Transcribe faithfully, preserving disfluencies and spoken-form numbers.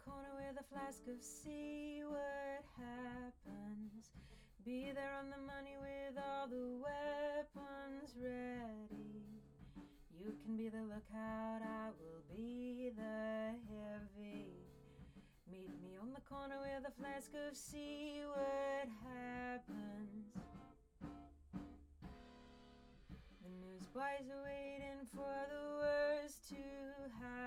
corner with a flask of see what happens. Be there on the money with all the weapons ready. You can be the lookout, I will be the heavy. Meet me on the corner with a flask of see what happens. The newsboys are waiting for the